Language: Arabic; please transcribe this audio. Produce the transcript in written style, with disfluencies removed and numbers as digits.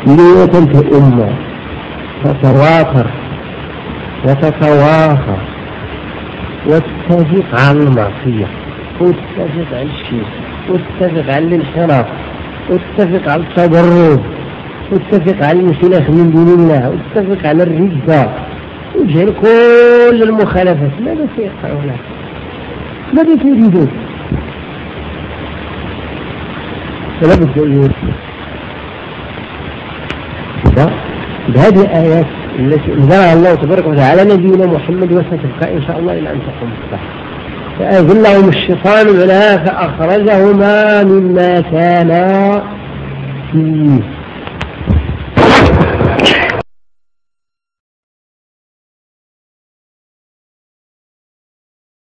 نية تؤمة تتواتر وتتواخر واتفق على المعصية واتفق على الشرك واتفق على الانحراف واتفق على التضرر واتفق على الانسلاخ من دين الله واتفق على الردة وجهل كل المخالفات. ماذا سيقعون؟ ماذا تريدون؟ فلا بد أن يوصل بهذه الآيات التي انزلها الله تبارك وتعالى نبينا محمد وستبقى إن شاء الله إلى أن تقوم الساعة. فأذلهم الشيطان منها فأخرجهما مما كانا فيه.